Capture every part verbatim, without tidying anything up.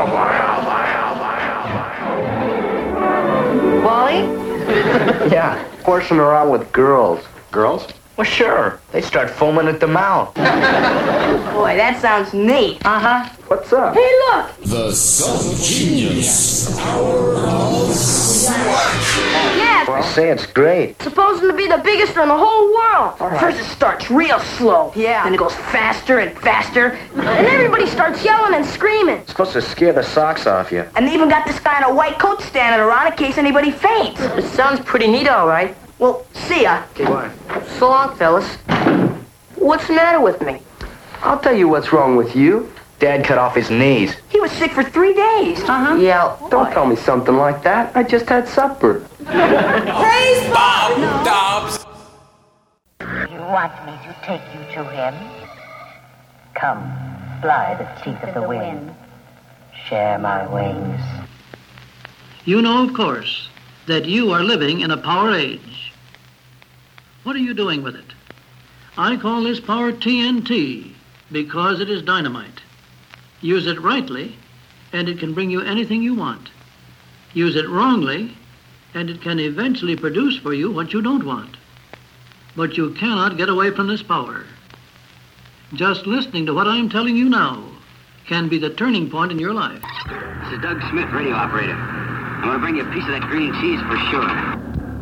Wally? Yeah, horsing around with girls. Girls? Well, sure. They start foaming at the mouth. Boy, that sounds neat. Uh-huh. What's up? Hey, look! The Subgenius Hour of Slack. Yeah, I say it's great. supposed to be the biggest in the whole world. All right. First it starts real slow. Yeah. Then it goes faster and faster. And everybody starts yelling and screaming. It's supposed to scare the socks off you. And they even got this guy in a white coat standing around in case anybody faints. It sounds pretty neat, all right. Well, see ya. What? So long, fellas. What's the matter with me? I'll tell you what's wrong with you. Dad cut off his knees. He was sick for three days. Uh-huh. Yeah. Don't tell me something like that. I just had supper. Praise Bob Dobbs. You want me to take you to him? Come, fly the teeth of the wind. Share my wings. You know, of course, that you are living in a power age. What are you doing with it? I call this power T N T because it is dynamite. Use it rightly, and it can bring you anything you want. Use it wrongly, and it can eventually produce for you what you don't want. But you cannot get away from this power. Just listening to what I'm telling you now can be the turning point in your life. This is Doug Smith, radio operator. I'm going to bring you a piece of that green cheese for sure.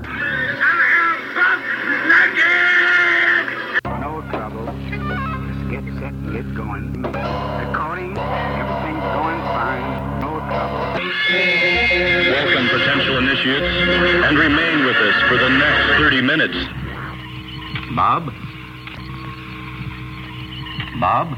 No trouble. Just get set and get going. Recording, everything's going fine. No trouble. Welcome, potential initiates, and remain with us for the next thirty minutes. Bob? Bob?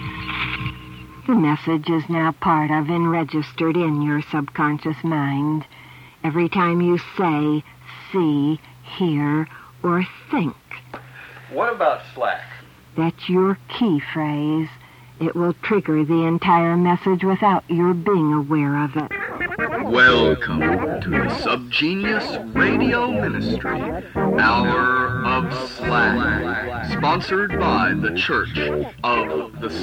The message is now part of and registered in your subconscious mind. Every time you say, see, hear, or think. What about Slack? That's your key phrase. It will trigger the entire message without your being aware of it. Welcome to the Subgenius Radio Ministry, Hour of Slack, sponsored by the Church of the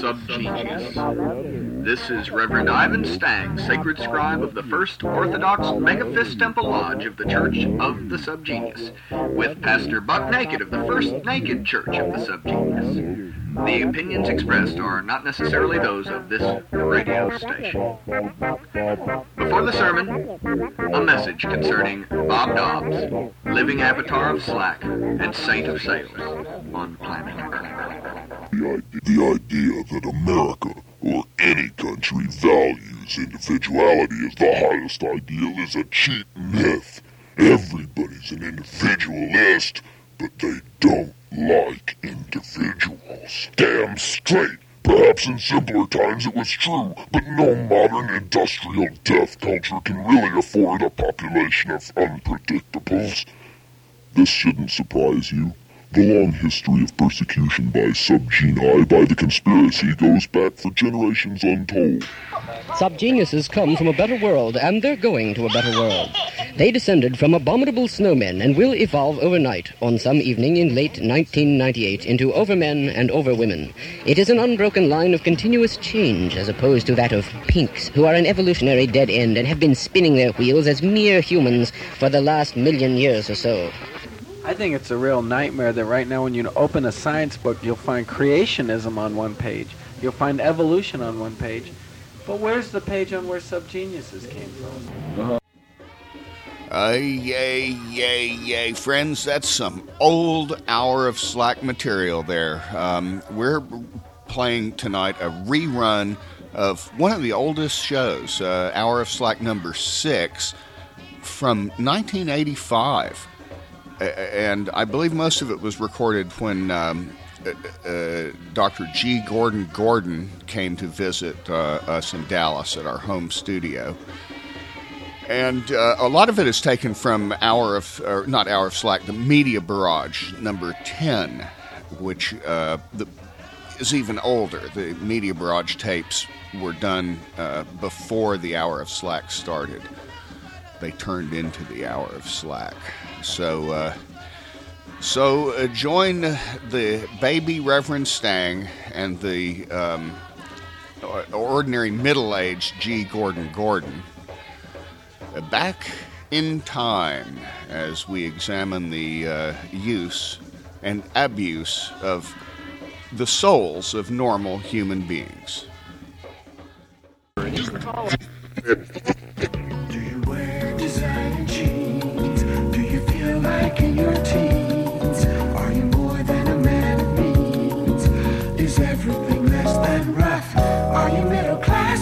Subgenius. This is Reverend Ivan Stang, Sacred Scribe of the First Orthodox Megafist Temple Lodge of the Church of the Subgenius, with Pastor Buck Naked of the First Naked Church of the Subgenius. The opinions expressed are not necessarily those of this radio station. Before the sermon, a message concerning Bob Dobbs, living avatar of Slack and saint of sales on planet Earth. The idea, the idea that America, or any country, values individuality as the highest ideal is a cheap myth. Everybody's an individualist, but they don't like individuals. Damn straight. Perhaps in simpler times it was true, but no modern industrial death culture can really afford a population of unpredictables. This shouldn't surprise you. The long history of persecution by subgenii by the conspiracy goes back for generations untold. Subgeniuses come from a better world, and they're going to a better world. They descended from abominable snowmen and will evolve overnight, on some evening in late nineteen ninety-eight, into overmen and overwomen. It is an unbroken line of continuous change, as opposed to that of pinks, who are an evolutionary dead end and have been spinning their wheels as mere humans for the last million years or so. I think it's a real nightmare that right now when you open a science book, you'll find creationism on one page. You'll find evolution on one page. But where's the page on where subgeniuses came from? Uh-huh. Uh, yay, yay, yay. Friends, that's some old Hour of Slack material there. Um, we're playing tonight a rerun of one of the oldest shows, uh, Hour of Slack number six, from nineteen eighty-five. And I believe most of it was recorded when um, uh, uh, Doctor G. Gordon Gordon came to visit uh, us in Dallas at our home studio. And uh, a lot of it is taken from Hour of, or not Hour of Slack, the Media Barrage, number ten, which uh, the, is even older. The Media Barrage tapes were done uh, before the Hour of Slack started. They turned into the Hour of Slack. So, uh, so uh, join the baby Reverend Stang and the um, ordinary middle-aged G. Gordon Gordon. Back in time, as we examine the uh, use and abuse of the souls of normal human beings. Do you wear designer jeans? Do you feel like in your teens? Are you more than a man of means? Is everything less than rough? Are you middle class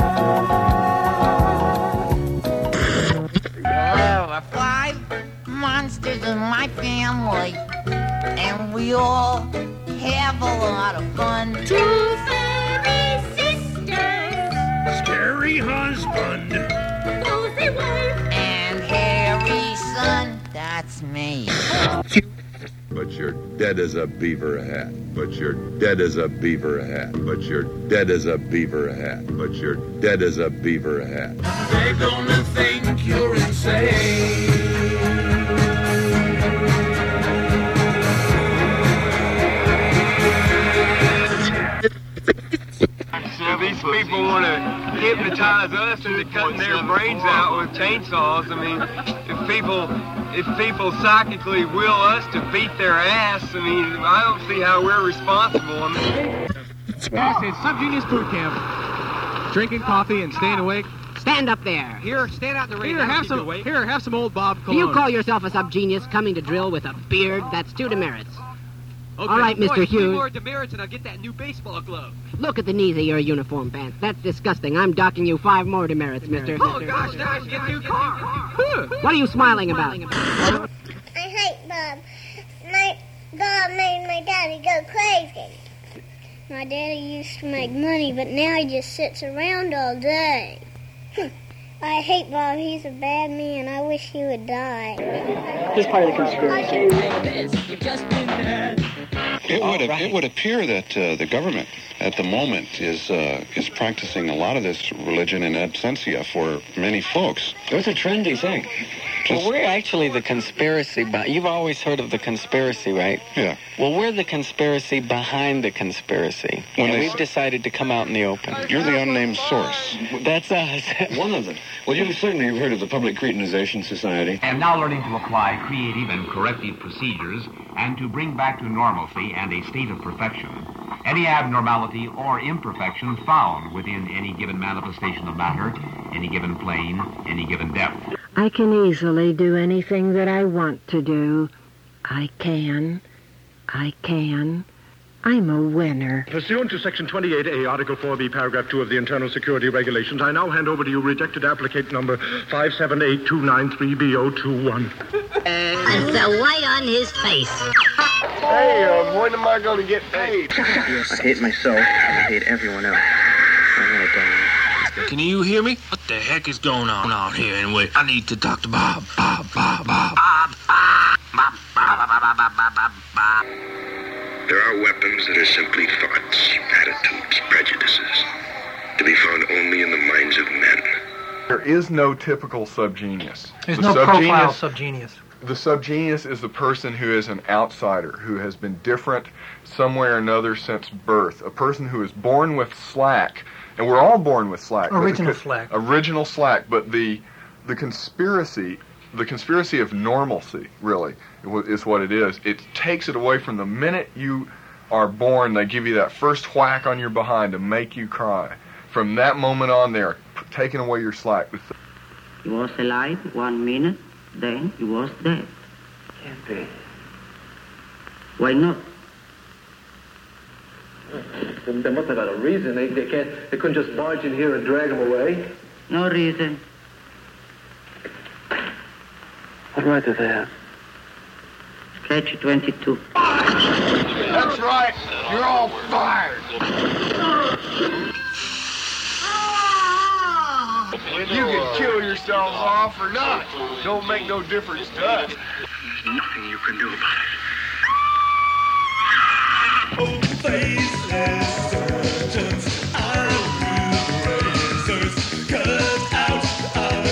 There are five monsters in my family, and we all have a lot of fun. Two fairy sisters, scary husband, cozy wife, and Harry's son, that's me. But you're dead as a beaver hat. But you're dead as a beaver hat. But you're dead as a beaver hat. But you're dead as a beaver hat. they're gonna think you're insane. So these people want to hypnotize us into cutting their brains out with chainsaws. I mean, if people if people psychically will us to beat their ass, I mean, I don't see how we're responsible. I mean, This is Subgenius Boot Camp. Drinking coffee and staying awake. Stand up there. Here, stand out in the rain. Here, have some. Here, have some old Bob Do cologne. you call yourself a subgenius coming to drill with a beard? That's two demerits. Okay, All right, Mister boys, three Hughes. more demerits and I'll get that new baseball glove. Look at the knees of your uniform pants. That's disgusting. I'm docking you five more demerits, Mister Oh gosh, gosh, get a new car. What are you smiling about? I hate Bob. My Bob made my daddy go crazy. My daddy used to make money, but now he just sits around all day. I hate Bob. He's a bad man. I wish he would die. He's part of the conspiracy. It would it would appear that uh, the government at the moment is uh, is practicing a lot of this religion in absentia for many folks. It's a trendy thing. Well, we're actually the conspiracy. Be- You've always heard of the conspiracy, right? Yeah. Well, we're the conspiracy behind the conspiracy. When and they- we've decided to come out in the open. You're the unnamed source. That's us. One of them. Well, you've certainly heard of the Public Cretinization Society. I am now learning to apply creative and corrective procedures and to bring back to normalcy and a state of perfection any abnormality or imperfection found within any given manifestation of matter, any given plane, any given depth. I can easily do anything that I want to do. I can. I can. I'm a winner. Pursuant to Section twenty-eight A, Article four B, Paragraph two of the Internal Security Regulations, I now hand over to you rejected applicant number five seven eight two nine three B zero two one. And the white on his face. Hey, uh, when am I going to get paid? I hate myself, and I hate everyone else. I'm gonna die. Can you hear me? What the heck is going on out here anyway? I need to talk to Bob. Bob, Bob, Bob. Bob, Bob, Bob, Bob, Bob, Bob, Bob, Bob. There are weapons that are simply thoughts, attitudes, prejudices, to be found only in the minds of men. There is no typical subgenius. There's The no subgenius- profile subgenius. The subgenius is the person who is an outsider, who has been different somewhere or another since birth. A person who is born with slack, and we're all born with slack. but the Original co- slack. Original slack, but the the conspiracy, the conspiracy of normalcy, really, is what it is. It takes it away from the minute you are born. They give you that first whack on your behind to make you cry. From that moment on, they're taking away your slack. He was alive one minute, then he was dead. Can't be. Why not? They must have had a reason. They, they can't. They couldn't just barge in here and drag him away. No reason. What right do they have? Catch twenty-two. That's right. You're all fired. You can kill yourselves off or not. Don't make no difference to us. There's nothing you can do about it. Faceless surgeons and razors cut out of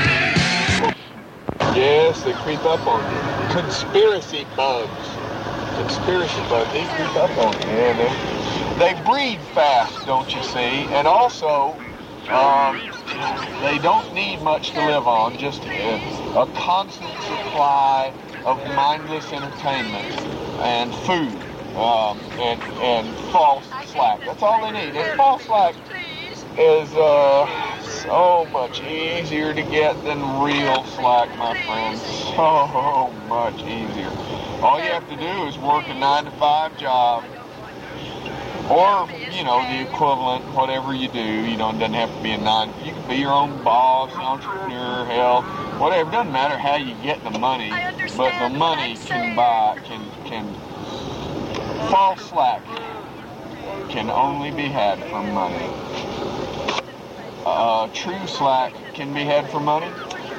imagination. Yes, they creep up on you. Conspiracy bugs. conspiracy, but they creep up on you, and they, they breed fast, don't you see? And also, um, they don't need much to live on, just a, a constant supply of mindless entertainment and food um, and, and false slack. That's all they need. And false slack is uh, so much easier to get than real slack, my friends. So much easier. All you have to do is work a nine to five job, or you know the equivalent, whatever you do. You know, it doesn't have to be a nine. You can be your own boss, entrepreneur, hell, whatever. It doesn't matter how you get the money, but the money can buy can can false slack can only be had from money. Uh, true slack can be had for money,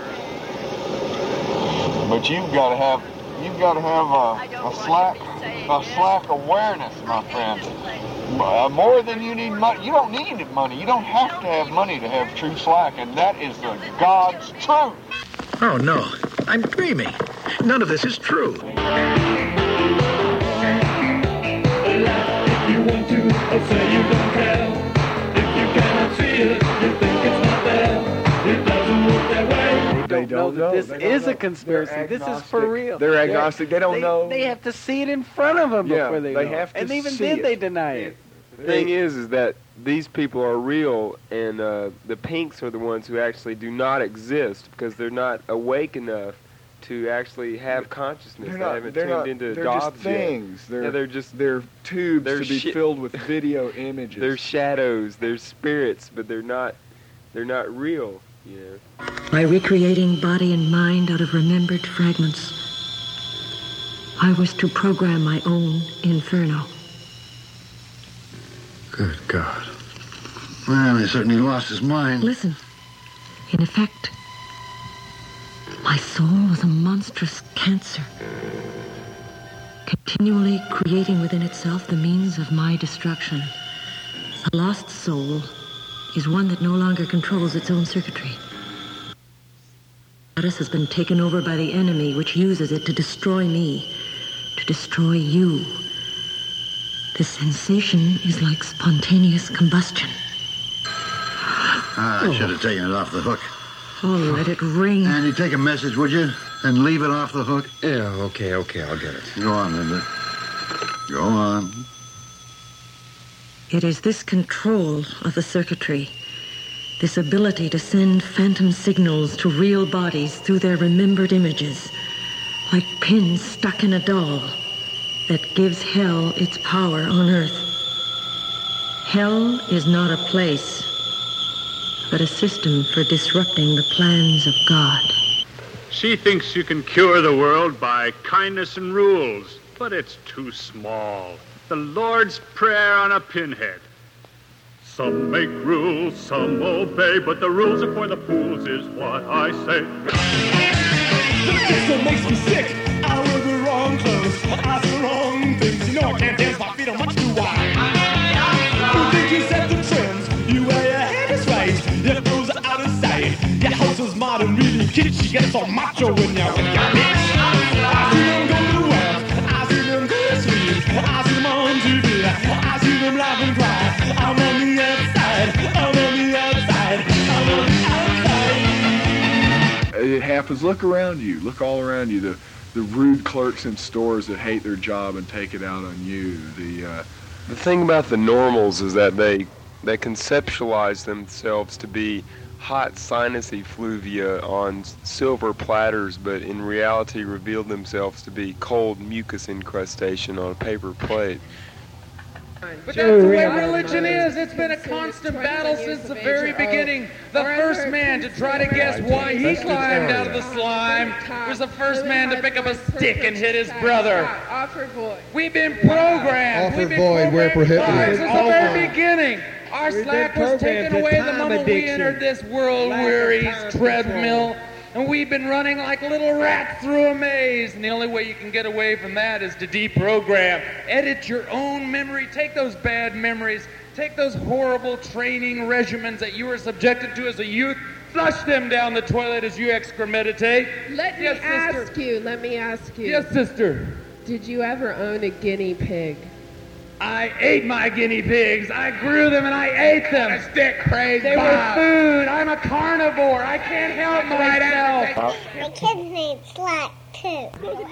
but you've got to have you've got to have a, a slack a slack awareness, my friend. Uh, more than you need money. You don't need money. You don't have to have money to have true slack, and that is the God's truth. Oh no, I'm dreaming. None of this is true. If you want to, I'll say you don't care. If you cannot see it, you think it's not there. It doesn't work that way. They don't know that this is a conspiracy. This is for real. They're agnostic. They don't they, know. They have to see it in front of them Yeah, before they they know. have to And even see then it. they deny it. The thing is, is that these people are real, and uh, the pinks are the ones who actually do not exist because they're not awake enough to actually have consciousness. They're they not, haven't they're tuned not, into they're Dobbs just things. yet. They're, Yeah, they're just they're tubes they're to be shi- filled with video images. They're shadows. They're spirits, but they're not. They're not real. You know. By recreating body and mind out of remembered fragments, I was to program my own inferno. Good God. Well, he certainly lost his mind. Listen. In effect, my soul was a monstrous cancer, continually creating within itself the means of my destruction. A lost soul is one that no longer controls its own circuitry. This has been taken over by the enemy, which uses it to destroy me, to destroy you. The sensation is like spontaneous combustion. Ah, I should have taken it off the hook. Oh, let it ring. And you take a message, would you? And leave it off the hook? Yeah, okay, okay, I'll get it. Go on, Linda. Go on. It is this control of the circuitry, this ability to send phantom signals to real bodies through their remembered images, like pins stuck in a doll, that gives hell its power on earth. Hell is not a place, but a system for disrupting the plans of God. She thinks you can cure the world by kindness and rules, but it's too small. The Lord's Prayer on a pinhead. Some make rules, some obey, but the rules are for the fools is what I say. The pistol makes me sick. I wear the wrong clothes. I say the wrong things. You know I can't dance. My feet are much too wide. You think you set the trends. You wear your hair is raised. Your clothes are out of sight. Your house is modern, really kitsch. You get so macho when you're with your bitch. I see them go to work. I see them go to sleep. I see them on T V. I see them laugh and cry. I'm on the outside. I'm on the outside. I'm on the outside. It happens. Look around you. Look all around you. The the rude clerks in stores that hate their job and take it out on you. The uh, The thing about the normals is that they they conceptualize themselves to be hot sinus effluvia on silver platters, but in reality revealed themselves to be cold mucus incrustation on a paper plate. But that's the way religion is. It's been a constant battle since the very beginning. The first man to try to guess why he climbed out of the slime was the first man to pick up a stick and hit his brother. Offer Boyd. We've been programmed. Offer We've been Boyd, we're prohibited. Since the very beginning. Our We've slack been was taken programmed to away the time moment we addiction. entered this world-weary treadmill. And we've been running like little rats through a maze. And the only way you can get away from that is to deprogram. Edit your own memory. Take those bad memories. Take those horrible training regimens that you were subjected to as a youth. Flush them down the toilet as you excremeditate. Let me Yes, sister. ask you, let me ask you. Yes, sister. Did you ever own a guinea pig? I ate my guinea pigs. I grew them and I ate them. Stick crazy. They Bob. were food. I'm a carnivore. I can't help myself. My kids need slack too.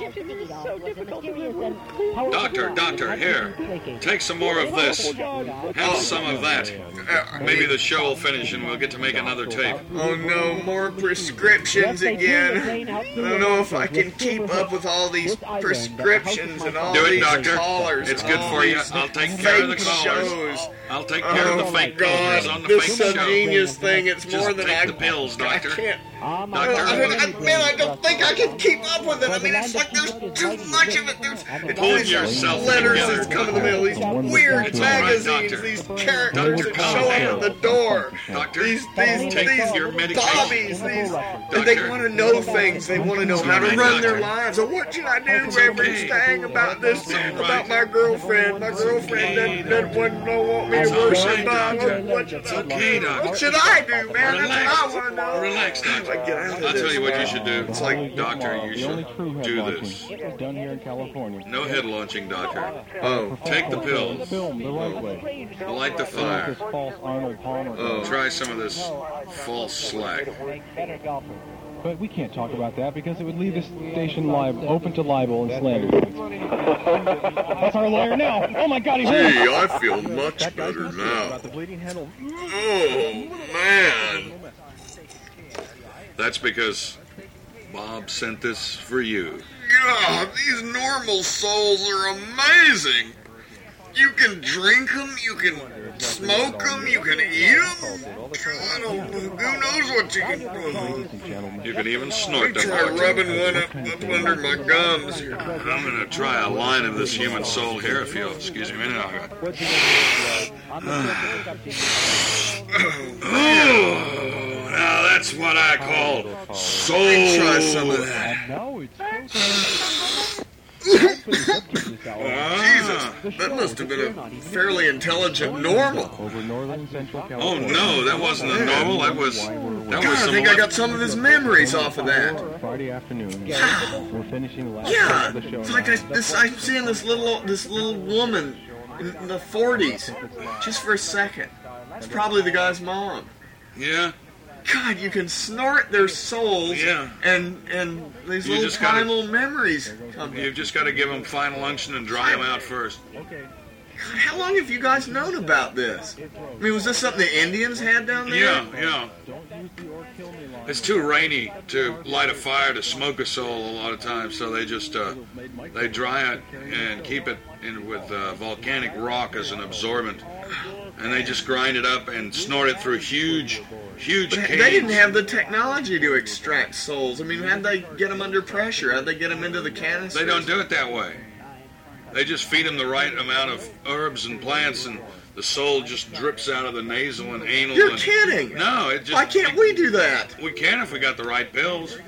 Doctor, doctor, here. Take some more of this. Have some of that. Uh, maybe the show will finish and we'll get to make another tape. Oh no, more prescriptions again. I don't know if I can keep up with all these prescriptions and all Do it, these doctor. callers. It's good all for you. these I'll take care of the fake callers. shows. I'll take care oh of the fake God, callers on the this fake show. genius thing, it's Just more than take I the pills, doctor. I can't. Doctor. I, I, man, I don't think I can keep up with it. I mean, it's like there's too much of it. There's it's Pull these yourself letters together, that's come in the doctor. mail, these weird It's all right, magazines, doctor. these characters Doctor, that calm show up down. at the door. Doctor, These, these, take these your medication. Bobbies, these, and they want to know things. They want to know how to Right, run their doctor. lives. So what should I do It's every okay. thing about this, about my girlfriend? My girlfriend doesn't, doesn't want to want me to It's work okay, her by. doctor. What should It's I okay, do? doctor. What should I do, man? Relax. That's what I want to know. Relax, doctor. Get out of I'll this, tell you what man. you should do. It's like, doctor, you should do this. Done here in California. No head launching, doctor. Oh. Take the pills. Film the right way. Light the fire. This false Arnold Palmer. Oh. Try some of this false slack. But we can't talk about that because it would leave this station lib- open to libel and slander. That's our lawyer now. Oh my God, he's Gee, here. I feel much better now. Oh, man. That's because Bob sent this for you. God, these normal souls are amazing. You can drink them, you can smoke them, you can eat them. God, oh, who knows what you can do. You can even snort them. Try rubbing one up, up under my gums. I'm going to try a line of this human soul here if you'll excuse me a minute. Oh, now that's what I call soul. Try some of that. Jesus, that must have been a fairly intelligent normal. Oh no, that wasn't a normal. That was. That God, was I some think I got some of his memories off of that. Friday afternoon. We're finishing the last Yeah, part of the show it's now. like I, this. I'm seeing this little this little woman in the forties, just for a second. It's probably the guy's mom. Yeah. God, you can snort their souls, Yeah. and and these You little just gotta- primal memories come. You've just got to give them final unction and dry them out first. God, how long have you guys known about this? I mean, was this something the Indians had down there? Yeah, yeah. It's too rainy to light a fire to smoke a soul a lot of times, so they just uh, they dry it and keep it in with uh, volcanic rock as an absorbent, and they just grind it up and snort it through huge, huge But canes. they didn't have the technology to extract souls. I mean, how'd they get them under pressure? How'd they get them into the canister? They don't do it that way. They just feed them the right amount of herbs and plants, and the soul just drips out of the nasal and anal. You're and, kidding! No, it just. Why can't we do that? We can if we got the right pills.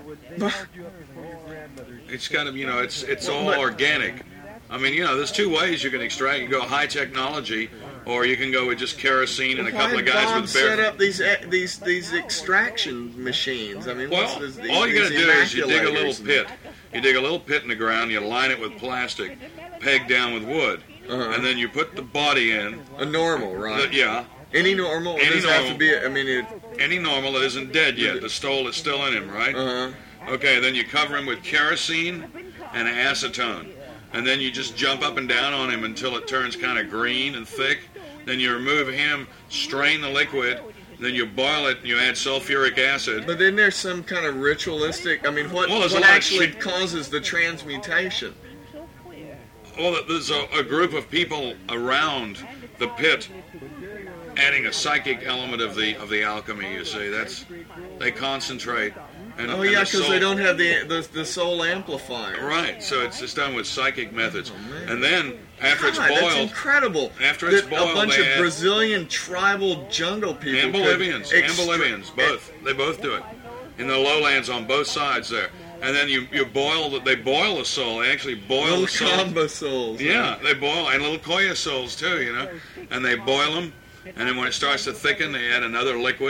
It's kind of, you know, it's it's all But- organic. I mean, you know, there's two ways you can extract. You go high technology, or you can go with just kerosene and a couple Why of did guys Bob with set bare. up these e- these these extraction machines? I mean, what's Well, this, these, all you got to these do is you dig a little evacuators? pit. You dig a little pit in the ground. You line it with plastic, pegged down with wood, Uh-huh. and then you put the body in. A normal, right? The- yeah. Any normal? Or Any does it have to normal. be? I mean, it. Any normal that isn't dead yet. The soul is still in him, right? Uh-huh. Okay, then you cover him with kerosene and acetone. And then you just jump up and down on him until it turns kind of green and thick. Then you remove him, strain the liquid, then you boil it and you add sulfuric acid. But then there's some kind of ritualistic. I mean, what Well, there's a what lot of actually shit- causes the transmutation? Well, there's a, a group of people around the pit adding a psychic element of the of the alchemy, you see. That's they concentrate. And, Oh and yeah, the because soul- they don't have the, the the soul amplifier. Right, so it's just done with psychic methods. And then, after it's God, boiled... that's incredible. After it's That boiled, a bunch they of add- Brazilian tribal jungle people. And could Bolivians, and extra- Bolivians, both. They both do it. In the lowlands on both sides there. And then you, you boil, the, they boil the soul. They actually boil Little the soul. combo souls. Yeah, they boil, and little koya souls too, you know. And they boil them, and then when it starts to thicken, they add another liquid,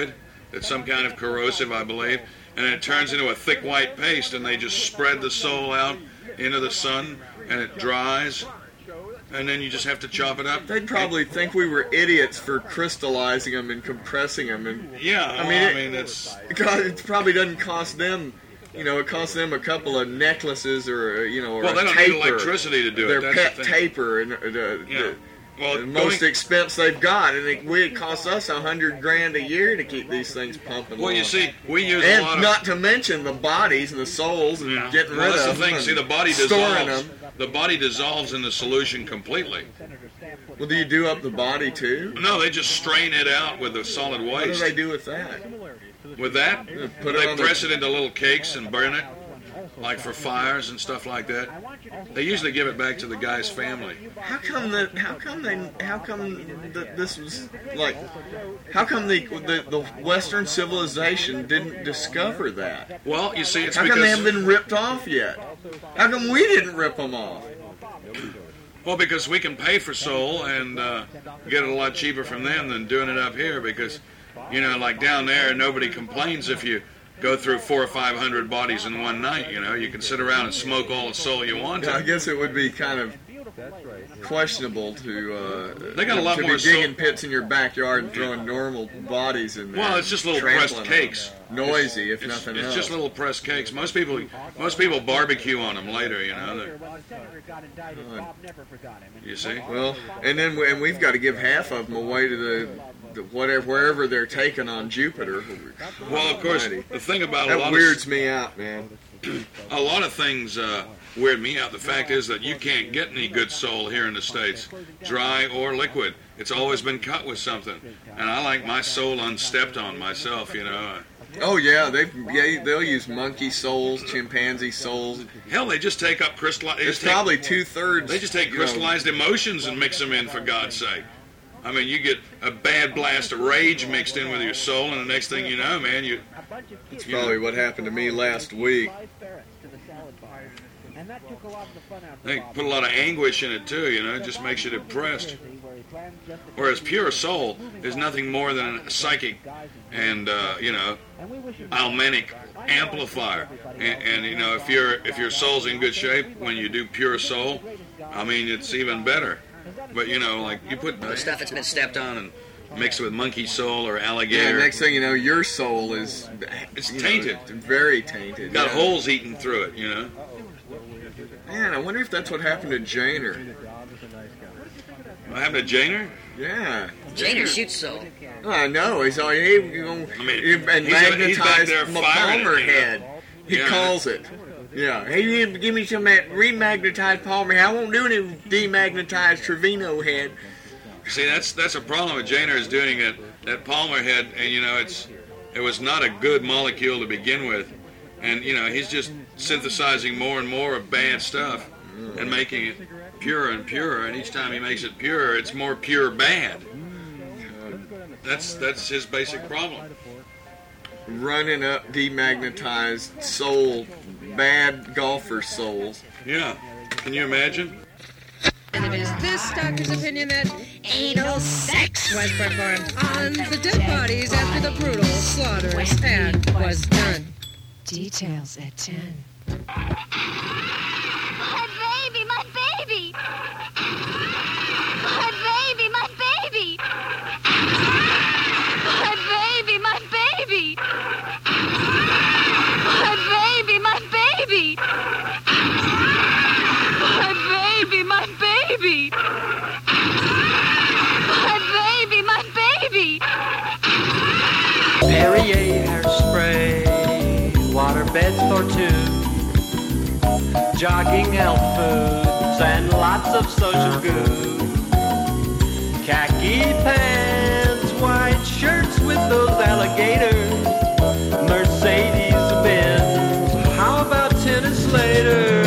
It's some kind of corrosive, I believe, and it turns into a thick white paste, and they just spread the sole out into the sun, and it dries, and then you just have to chop it up. They'd probably think we were idiots for crystallizing them and compressing them. And Yeah, I well, mean, I it, mean, it's... God, it probably doesn't cost them. You know, it costs them a couple of necklaces or, you know, or Well, a they don't taper. need electricity to do it. Their That's pet the thing. taper and uh, the, Yeah. the, Well, the most going- expense they've got, and it, we, it costs us a hundred grand a year to keep these things pumping. Well, you along. see, we use a and lot of- not to mention the bodies and the souls and getting Well, rid that's of the them. thing. and See, the body storing dissolves. them. The body dissolves in the solution completely. Well, do you do up the body too? No, they just strain it out with the solid What do waste. they do with that? With that, put it they on the- press it into little cakes and burn it, like for fires and stuff like that. They usually give it back to the guy's family. How come that? How come they? How come that this was like? How come the, the the Western civilization didn't discover that? Well, you see, it's how come because- they haven't been ripped off yet? How come we didn't rip them off? Well, because we can pay for Seoul and uh, get it a lot cheaper from them than doing it up here. Because, you know, like down there, nobody complains if you go through four or five hundred bodies in one night. You know, you can sit around and smoke all the Seoul you want to. I guess it would be kind of questionable to uh, They got a lot to more be digging so- pits in your backyard and throwing normal bodies in there. Well, it's just little pressed trampling cakes. them. Noisy, if It's, nothing it's else. just little pressed cakes. Most people, most people barbecue on them later. You know, They're- you see. Well, and then we, and we've got to give half of them away to the, the whatever wherever they're taking on Jupiter. Well, of course, the thing about a that lot weirds of me out, man. a lot of things uh, weird me out. The fact is that you can't get any good soul here in the States, dry or liquid. It's always been cut with something, and I like my soul unstepped on myself. You know. Oh yeah, they yeah, they'll use monkey souls, chimpanzee souls. Hell, they just take up crystallized. It's probably two thirds. They just take crystallized emotions and mix them in, for God's sake. I mean, you get a bad blast of rage mixed in with your soul, and the next thing you know, man, you. It's probably what happened to me last week. They put a lot of anguish in it too, you know. It just makes you depressed. Whereas pure soul is nothing more than a psychic and uh, you know, almenic amplifier. And, and you know, if your if your soul's in good shape when you do pure soul, I mean, it's even better. But you know, like you put uh, stuff that's been stepped on and mixed with monkey soul or alligator. Yeah, next thing you know, your soul is It's you tainted. know, very tainted. Got yeah. holes eaten through it, you know. Man, I wonder if that's what happened to Janer. What happened to Janer? Yeah. Janer shoots soul. Oh, I know. He's all he, you know, I mean, he, and he's a- he's back magnetized there my firing it, Palmer you know. head. He Yeah. calls it. Yeah. Hey, you give me some of that remagnetized Palmer head. I won't do any demagnetized Trevino head. See, that's that's a problem with Janer is doing it. That Palmer head, and you know, it's it was not a good molecule to begin with, and you know, he's just synthesizing more and more of bad stuff and making it purer and purer. And each time he makes it purer, it's more pure bad. That's that's his basic problem. Running up demagnetized soul, bad golfer souls. Yeah. Can you imagine? And it is this doctor's opinion that anal sex was performed on the dead bodies after the brutal slaughters and was done. Details at ten. My baby, my baby! My baby, my baby! My baby, my baby! My baby, my baby! My baby, my baby! My baby, my baby! Perrier hairspray, water beds for two, jogging health foods, and lots of social goo. Khaki pants, white shirts with those alligators, Mercedes Benz, how about tennis later?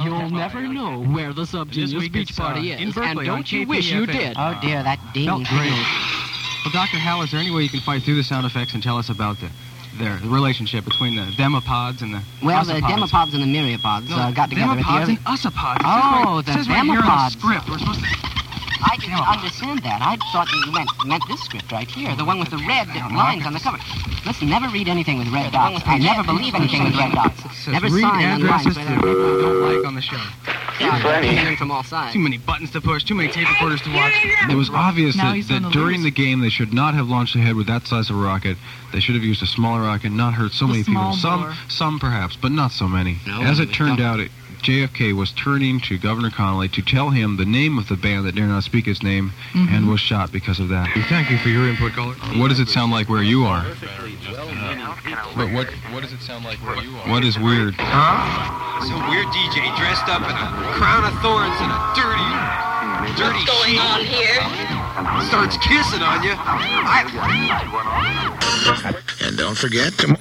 You'll never know where the Subgenius Beach Party is, and don't you wish you did? Oh dear, that ding. Well, Doctor Hal, is there any way you can fight through the sound effects and tell us about the their the relationship between the demopods and the Well, usopods? the demopods and the myriapods No, uh, got together at the demopods early... and usopods. Oh, It the says right here on the demopods. script. We're supposed to... I didn't understand that. I thought you meant, meant this script right here, the one with the red lines on the cover. Listen, never read anything with red dots. I never believe anything with red dots. Never read sign on lines addresses where that there people don't like on the show. Yeah, from all sides. Too many buttons to push, too many tape recorders to watch. It was obvious Now that, he's on that the during loose. the game they should not have launched ahead with that size of a rocket. They should have used a smaller rocket, not hurt so The many people. small Some, bore. some perhaps, but not so many. No, As it we turned don't. out, it, J F K was turning to Governor Connolly to tell him the name of the band that dare not speak his name, Mhm. and was shot because of that. Thank you for your input, caller. What does it sound like where you are? But what what does it sound like where you are? What is weird? Huh? Some weird D J dressed up in a crown of thorns and a dirty, dirty What's going sheet. on here? Starts kissing on you. I... And don't forget to...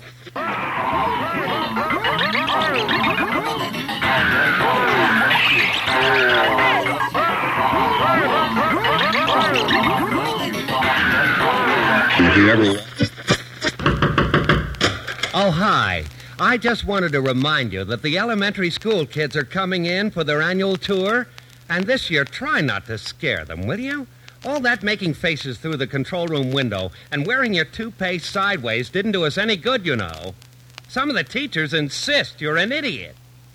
Oh, hi. I just wanted to remind you that the elementary school kids are coming in for their annual tour. And this year, try not to scare them, will you? All that making faces through the control room window and wearing your toupee sideways didn't do us any good, you know. Some of the teachers insist you're an idiot.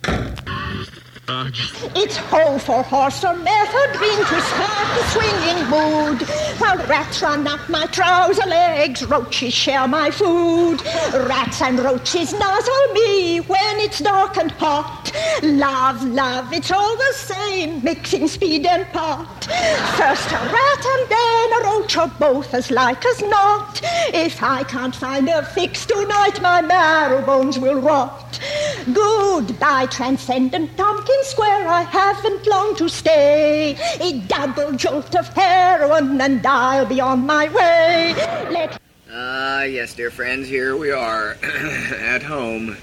Uh, It's ho for horse or method ring to start the swinging mood. While rats run up my trouser legs, roaches share my food. Rats and roaches nuzzle me when it's dark and hot. Love, love, it's all the same, mixing speed and pot. First a rat and then a roach, or both as like as not. If I can't find a fix tonight, my marrow bones will rot. Goodbye, transcendent Tompkins Square, I haven't long to stay. A double jolt of heroin and I'll be on my way. Let Ah, yes, dear friends, here we are at home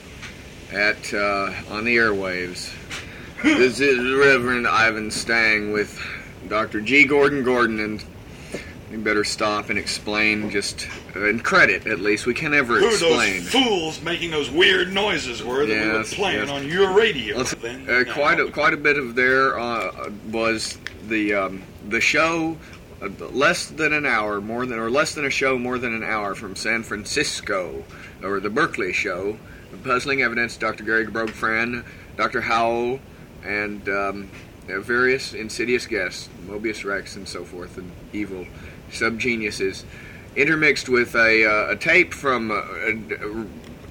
at uh, on the airwaves. This is Reverend Ivan Stang with Doctor G. Gordon Gordon, and we better stop and explain just, uh, and credit at least, we can never Who explain. those fools making those weird noises were that we were Yes, playing yes. on your radio. Let's- Then, uh, quite a quite a bit of there uh, was the um, the show, uh, less than an hour, more than or less than a show, more than an hour from San Francisco, or the Berkeley show, Puzzling Evidence, Doctor Gary Brogfran, Doctor Howell, and um, uh, various insidious guests, Mobius Rex and so forth, and evil subgeniuses, intermixed with a, uh, a tape from uh, uh,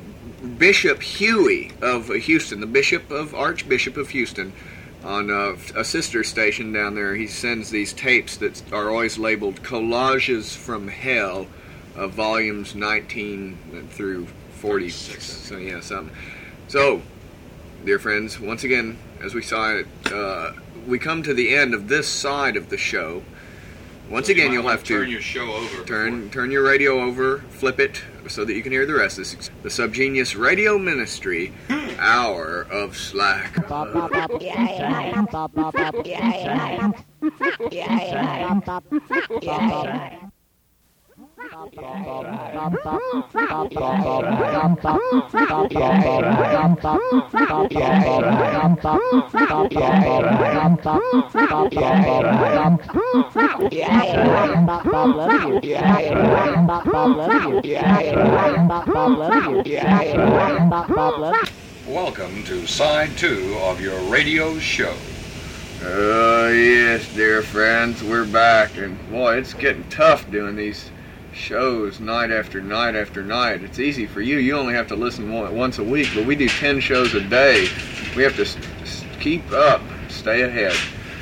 Bishop Huey of Houston, the Bishop of Archbishop of Houston, on uh, a sister station down there. He sends these tapes that are always labeled Collages from Hell, uh, volumes nineteen through forty. So, yeah, something. So, dear friends, once again, as we saw it, uh, we come to the end of this side of the show. Once So you again, might you'll wanna have to turn your show over Turn turn your radio over, flip it, so that you can hear the rest. This is the Subgenius Radio Ministry Hour of Slack. Welcome to side two of your radio show. Oh, yes, dear friends, we're back, and boy, it's getting tough doing these shows night after night after night. It's easy for you. You only have to listen one, once a week, but we do ten shows a day. We have to s- s- keep up, stay ahead.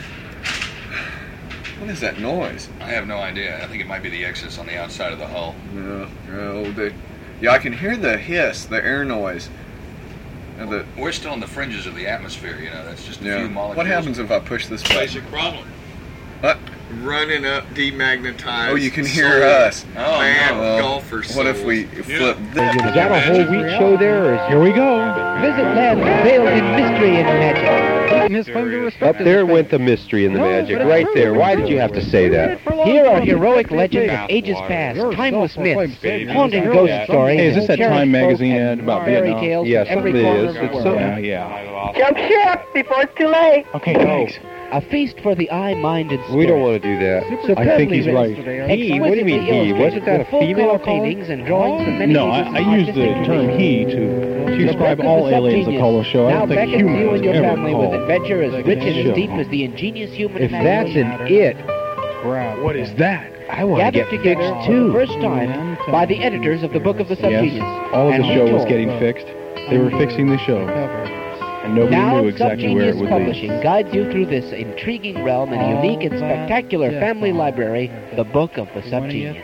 What is that noise? I have no idea. I think it might be the exits on the outside of the hull. No, no, the, yeah, I can hear the hiss, the air noise. And the, We're still on the fringes of the atmosphere, you know. That's just a yeah. few molecules. What happens if I push this button? Basic problem. What? Running up, demagnetized. Oh, you can hear soul. us. Oh, man, Well, golfers. What if we flip this? Is that a whole week show there? Or is... Here we go. Visit lands veiled in mystery and magic. Up there went the mystery and the magic, right there. Why did you have to say that? Here are heroic legends of ages past, timeless myths, haunting ghost stories. Hey, is this that Time magazine ad about fairy Vietnam? tales Yes, from every it corner is. of the It's world. so, yeah, yeah. Jump ship before it's too late. Okay, thanks. A feast for the eye, mind, and spirit. We don't want to do that. I think he's right. He? What do you mean he? Wasn't that a female caller? paintings and drawings from many No, I, ages I of use the artistic term tradition. he to, to describe book of all the aliens that subgenius call the show. I now don't think beckons you humans and your ever family with call. adventure as rich and show. as deep as the ingenious human If that's imagination. an it, What is that? I want to Gathered get together fixed for the too. first time by the editors of the Book of the Subgenius. Yes, all of and the show was retold. getting fixed. They were fixing the show. And nobody Now, knew exactly where it Subgenius would Publishing lead. guides you through this intriguing realm and unique and spectacular family library, the Book of the Subgenius.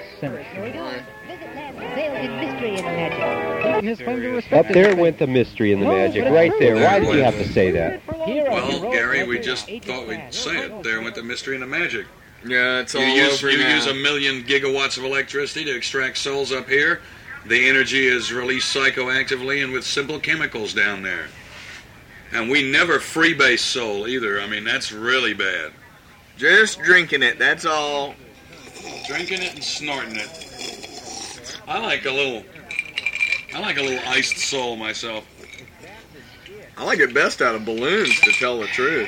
Up there went the mystery and the magic, right there. Why did you have to say that? Well, Gary, we just thought we'd say it. There went the mystery and the magic. Yeah, it's all You use, over you now. use a million gigawatts of electricity to extract souls up here. The energy is released psychoactively and with simple chemicals down there. And we never freebase soul either. I mean, that's really bad. Just drinking it, that's all. Drinking it and snorting it. I like a little, I like a little iced soul myself. I like it best out of balloons, to tell the truth.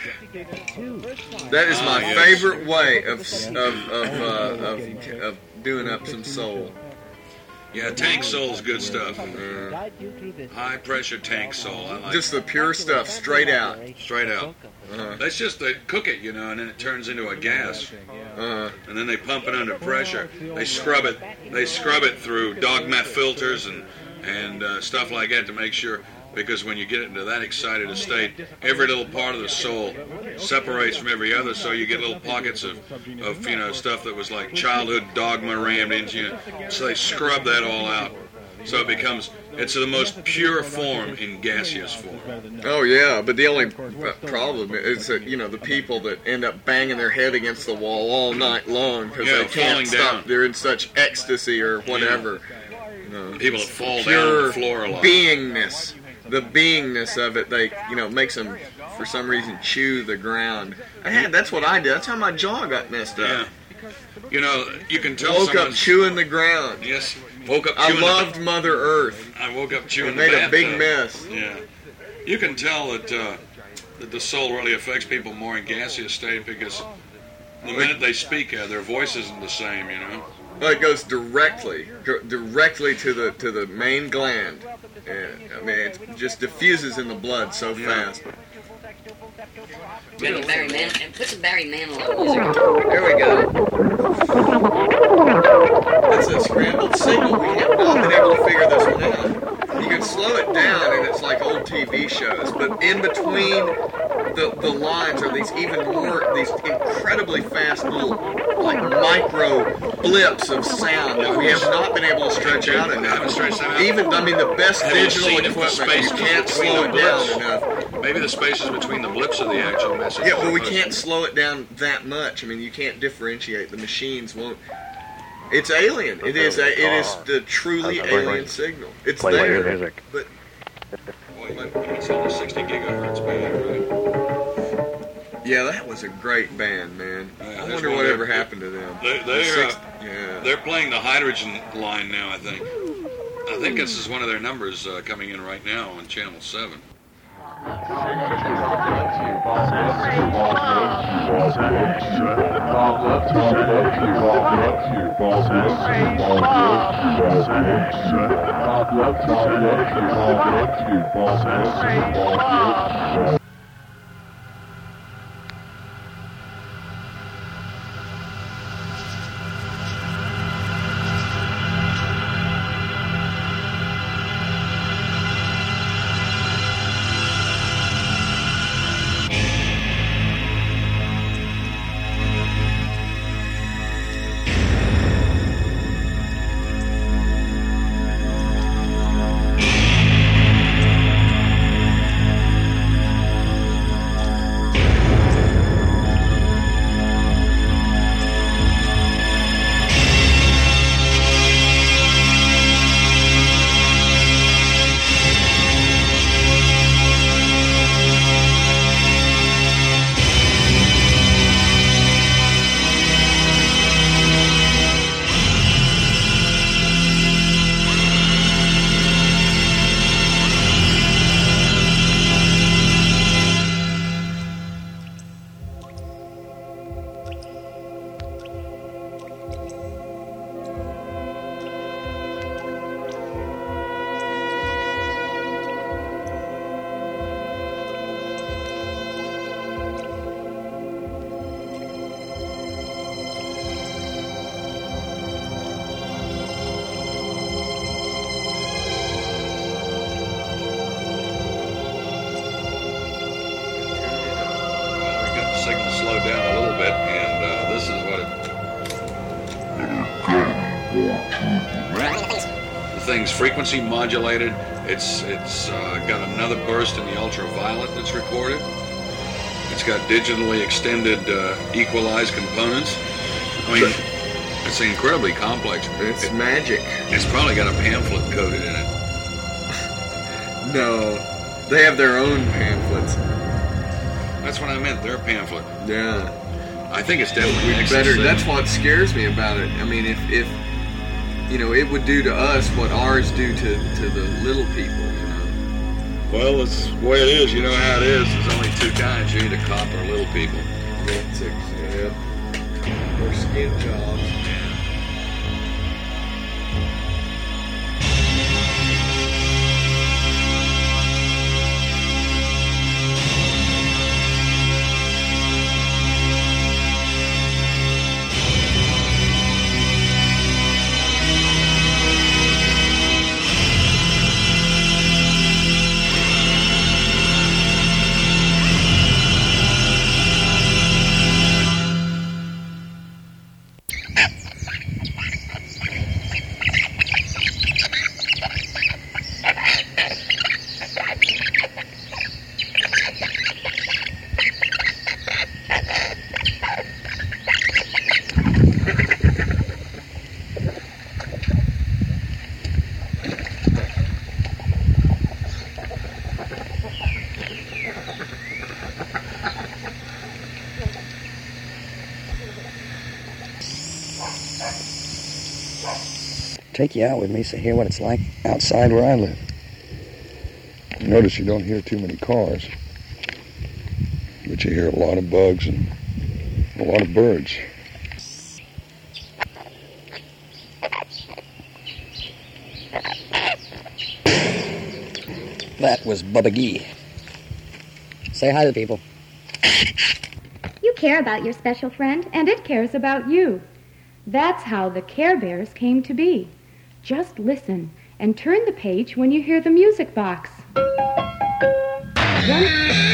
That is my Ah, yes. favorite way of of of, uh, of of doing up some soul. Yeah, tank soul's good stuff. Uh, high pressure tank soul. I like Just the pure stuff, straight out. Straight out. Uh-huh. That's just they cook it, you know, and then it turns into a gas. Uh-huh. And then they pump it under pressure. They scrub it. They scrub it through dog meth filters and and uh, stuff like that to make sure. Because when you get into that excited a state, every little part of the soul separates from every other, so you get little pockets of, of you know, stuff that was like childhood dogma rammed into you. So they scrub that all out. So it becomes, it's the most pure form in gaseous form. Oh yeah, but the only uh, problem is that, you know, the people that end up banging their head against the wall all night long because Yeah, they can't falling stop. down. They're in such ecstasy or whatever. You know, People that fall down on pure the floor a lot. beingness. The beingness of it, they, you know, makes them, for some reason, chew the ground. I had, that's what I did. That's how my jaw got messed up. Yeah. You know, you can tell Woke up someone's- chewing the ground. Yes, woke up I chewing loved the, Mother Earth. I woke up chewing It made the a big bathtub. mess. Yeah. You can tell that, uh, that the soul really affects people more in gaseous state because the minute they speak, uh, their voice isn't the same, you know? Well, it goes directly, go, directly to the to the main gland. And, I mean, it just diffuses in the blood so fast. Put some Barry Man, and put some Barry Manilow music. There we go. That's a scrambled signal. We have not been able to figure this one out. You can slow it down, and it's like old T V shows. But in between the the lines are these even more, these incredibly fast little, like micro blips of sound that we have not been able to stretch out enough. Even, I mean, the best Have you digital seen if the equipment, spaces you can't between slow the it down blips- enough. Maybe the spaces between the blips are the actual message. Yeah, but we can't slow it down that much. I mean, you can't differentiate. The machines won't. It's alien. It is. A, it is the truly alien signal. It's Play there. your music. But Boy, it's only sixty gigahertz band, right? yeah, that was a great band, man. Yeah, I there's wonder one whatever there. happened to them. They, The they're, uh, six- yeah. they're playing the hydrogen line now, I think. I think this is one of their numbers uh, coming in right now on Channel seven. thing's frequency modulated. It's it's uh, got another burst in the ultraviolet that's recorded. It's got digitally extended uh, equalized components. I mean, it's incredibly complex. It's it, magic. It's probably got a pamphlet coded in it. No, they have their own pamphlets. That's what I meant, their pamphlet. Yeah. I think it's definitely We'd better. That's what scares me about it. I mean, if, if you know, it would do to us what ours do to, to the little people, you know. Well, it's the way it is. You know how it is. There's only two kinds. You're either cop or little people. That's it. Yeah. Or skin jobs. Take you out with me so hear what it's like outside where I live. Notice you don't hear too many cars, but you hear a lot of bugs and a lot of birds. That was Bubba Gee. Say hi to people. You care about your special friend, and it cares about you. That's how the Care Bears came to be. Just listen and turn the page when you hear the music box. Then...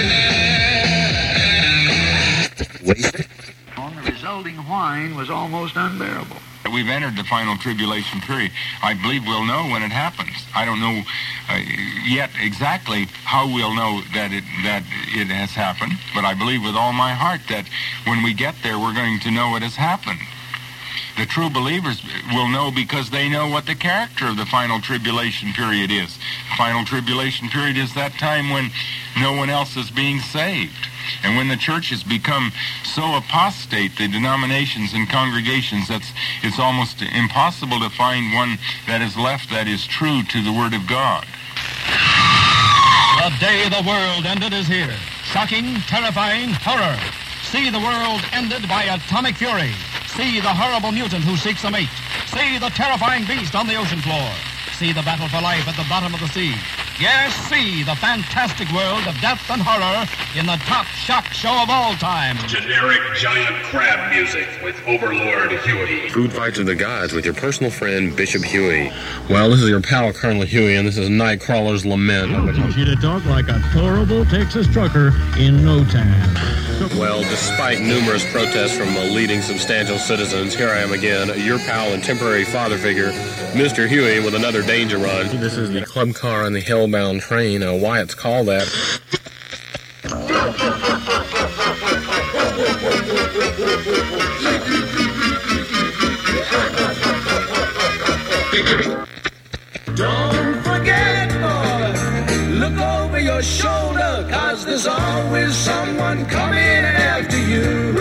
The resulting whine was almost unbearable. We've entered the final tribulation period. I believe we'll know when it happens. I don't know uh, yet exactly how we'll know that it that it has happened, but I believe with all my heart that when we get there, we're going to know it has happened. The true believers will know because they know what the character of the final tribulation period is. The final tribulation period is that time when no one else is being saved. And when the church has become so apostate, the denominations and congregations, that's it's almost impossible to find one that is left that is true to the Word of God. The day the world ended is here. Shocking, terrifying horror. See the world ended by atomic fury. See the horrible mutant who seeks a mate. See the terrifying beast on the ocean floor. See the battle for life at the bottom of the sea. Yes, see the fantastic world of death and horror in the top shock show of all time. Generic giant crab music with Overlord Huey. Food Fights of the Gods with your personal friend, Bishop Huey. Well, this is your pal, Colonel Huey, and this is Nightcrawler's Lament. Teach you to talk like a tolerable Texas trucker in no time. Well, despite numerous protests from leading substantial citizens, here I am again, your pal and temporary father figure, Mister Huey, with another danger run. This is the club car on the hellbound train. Uh, why it's called that. Don't forget, boy, look over your shoulder, 'cause there's always someone coming after you.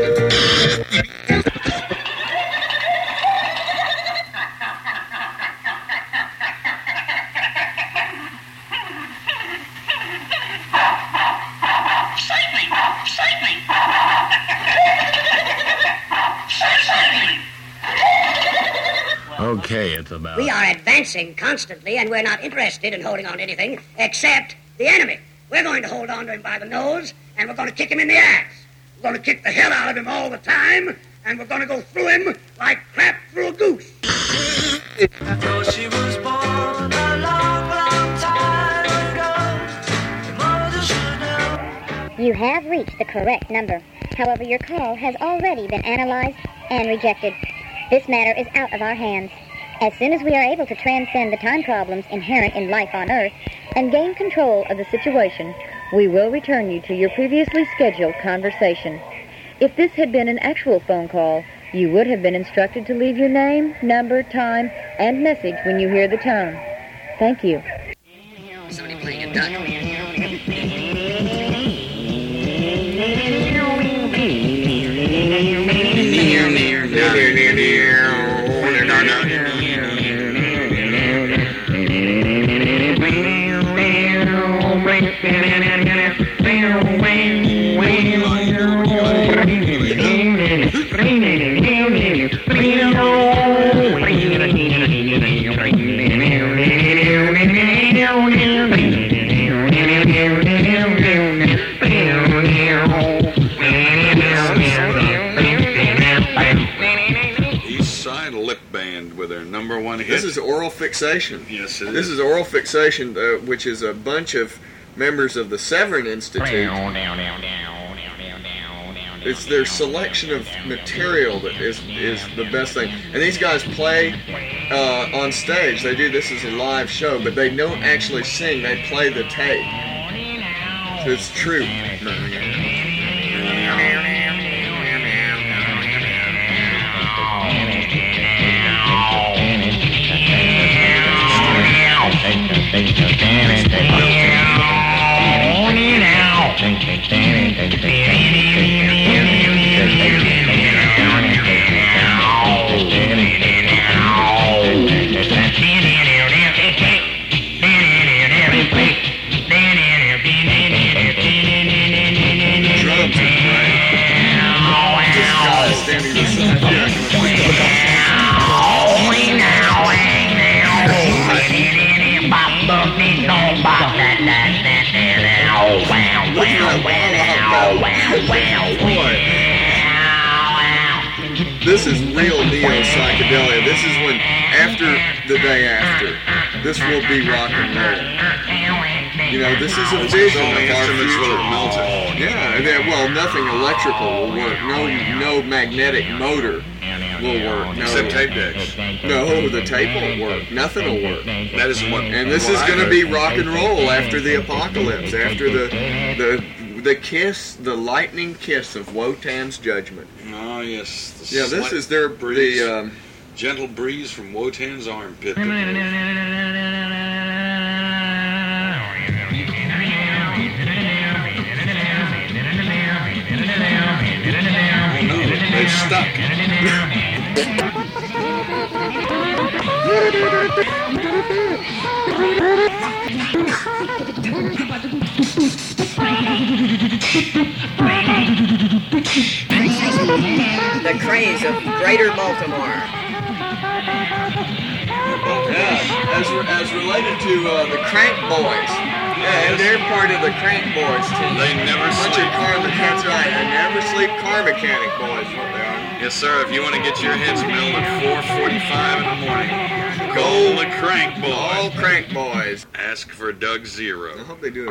Okay, it's about... We are advancing constantly, and we're not interested in holding on to anything except the enemy. We're going to hold on to him by the nose, and we're going to kick him in the ass. We're going to kick the hell out of him all the time, and we're going to go through him like crap through a goose. Though she was born a long, long time ago, mother should know. You have reached the correct number. However, your call has already been analyzed and rejected. This matter is out of our hands. As soon as we are able to transcend the time problems inherent in life on Earth and gain control of the situation, we will return you to your previously scheduled conversation. If this had been an actual phone call, you would have been instructed to leave your name, number, time, and message when you hear the tone. Thank you. Somebody playing a duck. Near, near, near, near, near, near. East Side Lip Band with their number one hit. This is Oral Fixation. Yes, it This is. is Oral Fixation, uh, which is a bunch of members of the Severn Institute. It's their selection of material that is is the best thing. And these guys play uh, on stage. They do this as a live show, but they don't actually sing. They play the tape. So it's true. This is real neo-psychedelia. This is when, after the day after, this will be rock and roll. You know, this is a vision of our future. Yeah, and then, well, nothing electrical will work. No, no magnetic motor will work. No, Except tape decks. No, the tape won't work. Nothing will work. That is what. And this what is I going to heard. be rock and roll after the apocalypse, after the the the kiss, the lightning kiss of Wotan's judgment. Oh yes. The Yeah, this slight is their breeze, the um, gentle breeze from Wotan's armpit. Oh no, they've stuck. The craze of Greater Baltimore. Yeah, as, as related to uh, the Crank Boys. Yeah, and they're part of the Crank Boys team. They never Bunch sleep. of car mechanics, right? They never sleep. Car mechanic boys, what they are. Yes, sir. If you want to get your heads milled at four forty-five in the morning, call the Crank Boys. All Crank Boys. Ask for Doug Zero. I hope they do it.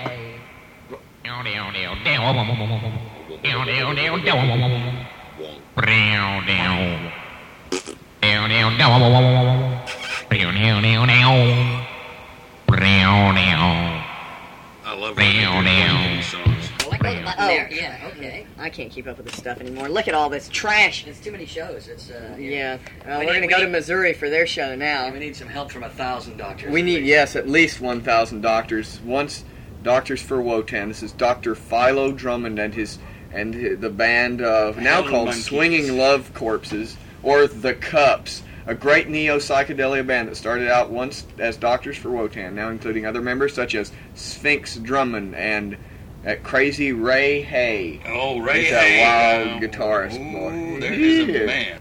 I love when they do songs. I like the button there. Yeah, okay. I can't keep up with this stuff anymore. Look at all this trash. There's too many shows. It's uh, Yeah. Well, We we're need- going to we go to need- Missouri for their show now. We need some help from a thousand doctors. We need, yes, at least one thousand doctors. Once Doctors for Wotan. This is Doctor Philo Drummond and his and hi- the band uh, now Howlin' called Monkeys. Swinging Love Corpses, or The Cups, a great neo-psychedelia band that started out once as Doctors for Wotan, now including other members such as Sphinx Drummond and that crazy Ray Hay. Oh, Ray He's Hay. a wild guitarist, boy. There is Yeah. a man.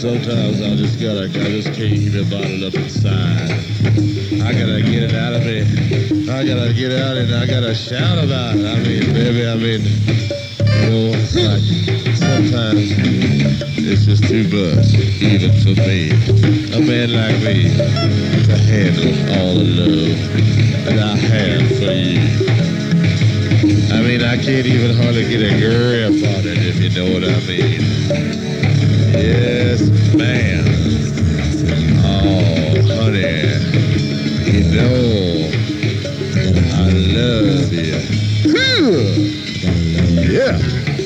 sometimes I just gotta, I just can't keep it bottled up inside. I gotta get it out of me. I gotta get out and I gotta shout about it. I mean, baby, I mean, you know, it's like sometimes it's just too much, even for me, a man like me, to handle all the love that I have for you. I mean, I can't even hardly get a grip on it, if you know what I mean. Yes, ma'am. Oh, honey, you know I love you. Yeah.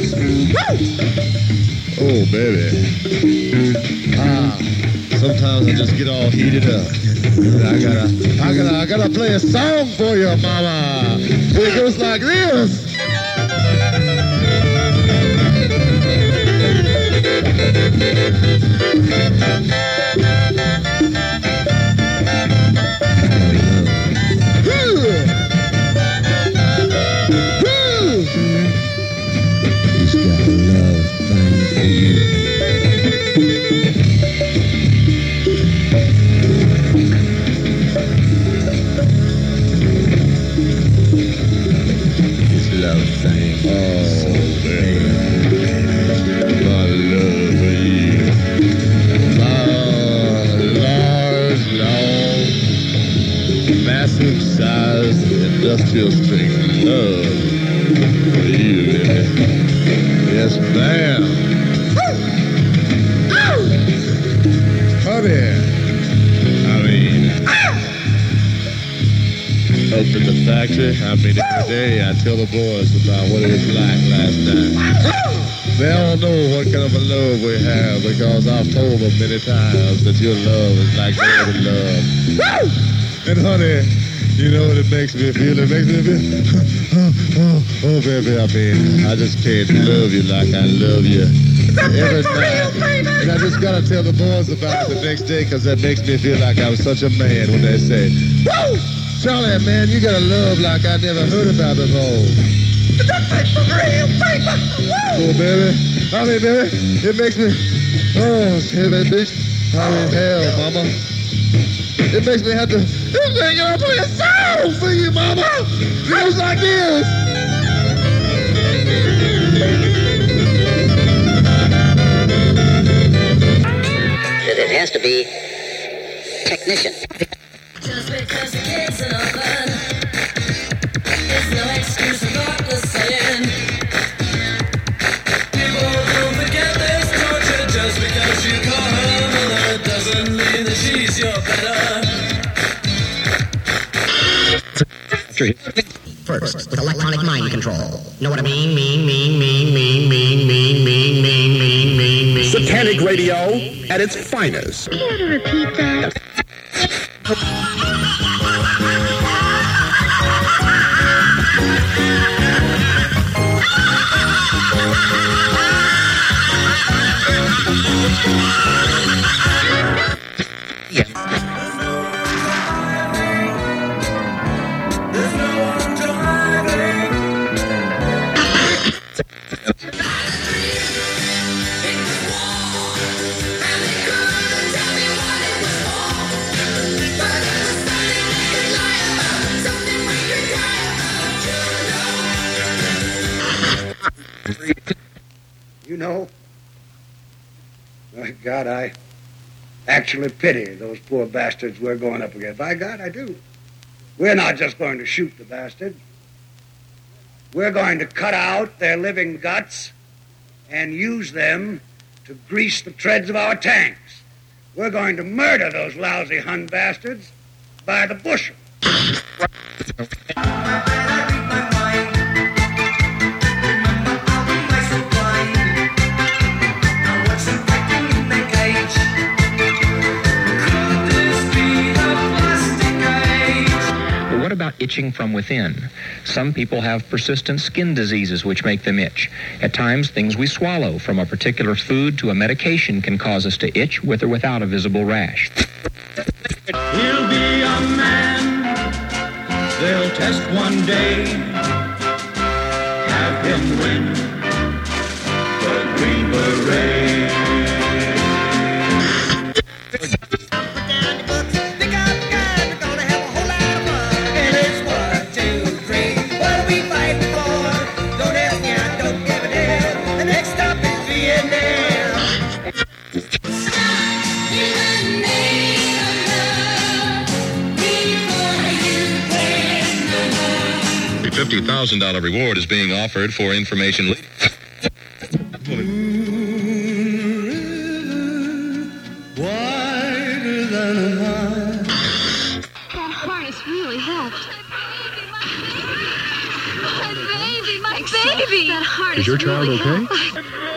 Oh, baby. Ah, sometimes I just get all heated up. I gotta, I gotta, I gotta play a song for you, mama. It goes like this. Industrial strength love for you, baby. Yes, ma'am. Honey, I mean, up in the factory, I mean, every day I tell the boys about what it was like last night. They all know what kind of a love we have because I've told them many times that your love is like baby love. And honey, you know what it makes me feel? It makes me feel, oh, oh, oh, baby, I mean, I just can't love you like I love you every night. And I just gotta tell the boys about it the next day because that makes me feel like I'm such a man when they say, woo! Charlie, man, you got a love like I never heard about before. Oh, baby, I mean, baby, it makes me, oh, heavy bitch, I mean, hell, mama. It makes me have to, it makes me play a song for you, mama. It goes like this. It has to be technician. Just because the kids are not fun, there's no excuse for thoughtless saying. People don't forget this torture just because you call her mother doesn't mean that she's your better. First, with electronic mind control. Know what I mean? Mean, mean, mean, mean, mean, mean, mean, mean, mean, mean, mean. Satanic radio at its finest. Care to repeat that? You know, by God, I actually pity those poor bastards we're going up against. By God, I do. We're not just going to shoot the bastards. We're going to cut out their living guts and use them to grease the treads of our tanks. We're going to murder those lousy Hun bastards by the bushel. What about itching from within? Some people have persistent skin diseases which make them itch. At times, things we swallow, from a particular food to a medication, can cause us to itch with or without a visible rash. He'll be a man they'll test one day. Have him win the Green Beret. hundred thousand dollars reward is being offered for information. Le- Wider than a mile. That harness really helped. My baby, my baby. That harness Is your child really okay? helped.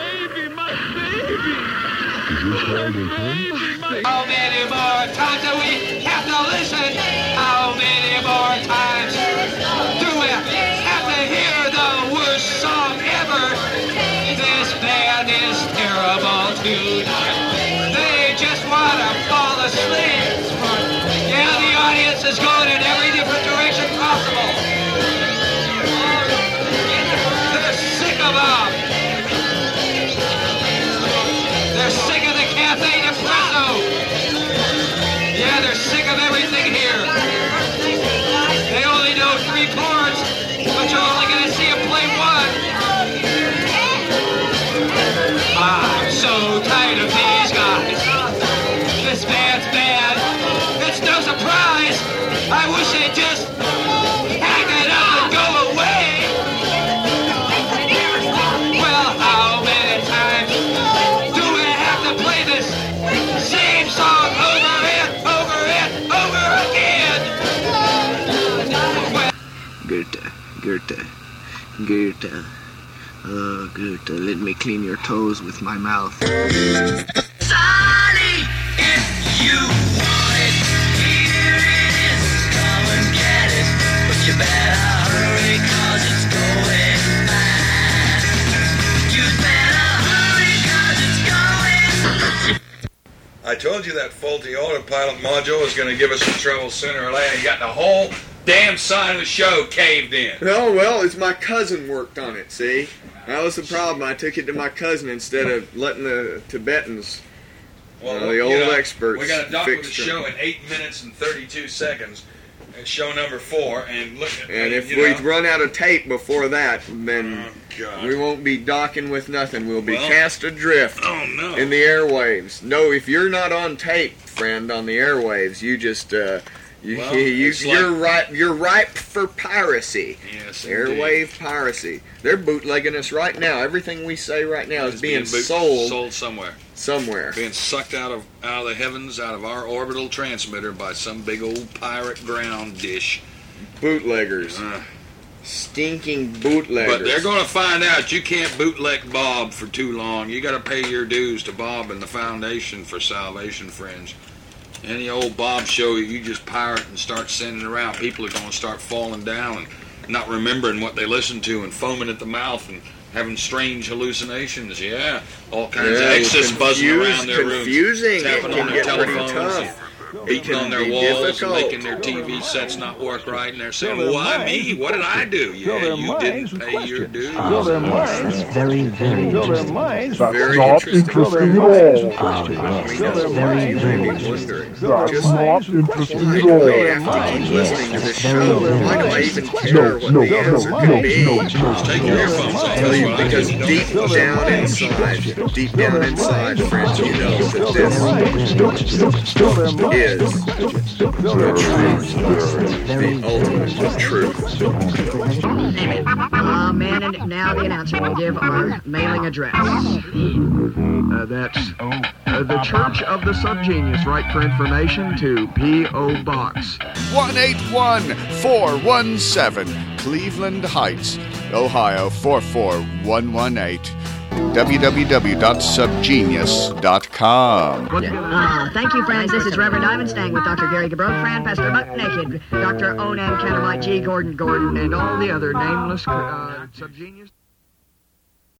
Is your child okay? How many more times do we have to listen? How many more times do we have to hear the worst song ever? This band is terrible tonight. They just want to fall asleep. Yeah, the audience is going in every different direction possible. They're sick of them. They're sick of the Cafe Nespresso. Yeah, they're sick of everything here. They only know three chords, but you're only going to see them play one. I'm so tired of these guys. This band's bad. It's no surprise. I wish they'd just hang it up and go away. Well, how many times do we have to play this same song over and over and over again? Well, Goethe, Goethe, Goethe. Oh, Goethe, let me clean your toes with my mouth. Sonny, if you want it, here it is. Come and get it, but you better hurry, cause it's going fast. You better hurry, cause it's going. I told you that faulty autopilot module was going to give us some trouble sooner or later. You got the whole damn side of the show caved in. Oh, well, it's my cousin worked on it, see? That was the problem. I took it to my cousin instead of letting the Tibetans, Well, uh, the old you know, experts, we got to dock with the fix show them. in eight minutes and thirty-two seconds. It's show number four, and look at And if you we know, run out of tape before that, then God. we won't be docking with nothing. We'll be Well, cast adrift oh, no. in the airwaves. No, if you're not on tape, friend, on the airwaves, you just uh, you, Well, you it's you're like- ripe you're ripe for piracy. Yes, Airwave piracy. They're bootlegging us right now. Everything we say right now is It's being, boot- sold sold somewhere. somewhere. Being sucked out of out of the heavens, out of our orbital transmitter by some big old pirate ground dish. Bootleggers. Uh, Stinking bootleggers. But they're going to find out you can't bootleg Bob for too long. You got to pay your dues to Bob and the Foundation for Salvation Friends. Any old Bob show you just pirate and start sending around, people are going to start falling down and not remembering what they listened to and foaming at the mouth and having strange hallucinations. Yeah, all kinds Yeah, of exes buzzing confused- around their rooms, confusing. tapping It on can their get pretty telephones, tough. and beating It on can their be walls, and difficult. making their T V sets not work right, and they're saying, Fill their "Why minds me? What did I do?" Fill Yeah, their you minds didn't with pay your dues. Fill their minds. Very, very Fill their interesting. minds. That's Very not interesting. interesting at Fill all. Fill their Very, minds. very Wondering. That's Just not interesting why at do all. I have to keep listening to this show? Why do I even care what No, the no, answer no, could no, be? no, no. Take your earphones off. Tell you, That's what I because do. deep down inside, deep down inside, friends, you know that this is the ultimate truth. Uh, man, and now the announcer will give our mailing address. Uh, that's uh, the Church of the Subgenius. Write for information to P O Box one eight one four one seven, Cleveland Heights, Ohio four four one one eight. w w w dot subgenius dot com. Uh, thank you, friends. This is Reverend Ivan Stang with Doctor Gary Gabrod, Fran, Pastor Buck Naked, Doctor Onan Canterlite, G. Gordon Gordon, and all the other nameless uh, subgenius.